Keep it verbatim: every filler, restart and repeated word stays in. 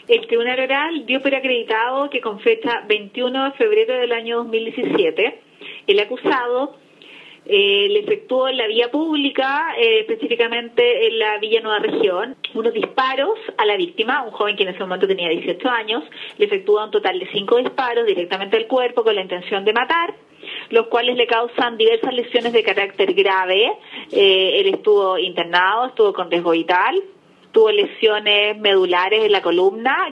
El Tribunal Oral dio por acreditado que con fecha veintiuno de febrero del año dos mil diecisiete, el acusado eh, le efectuó en la vía pública, eh, específicamente en la Villa Nueva Región, unos disparos a la víctima, un joven que en ese momento tenía dieciocho años, le efectuó un total de cinco disparos directamente al cuerpo con la intención de matar, los cuales le causan diversas lesiones de carácter grave. Eh, él estuvo internado, estuvo con riesgo vital, tuvo lesiones medulares en la columna.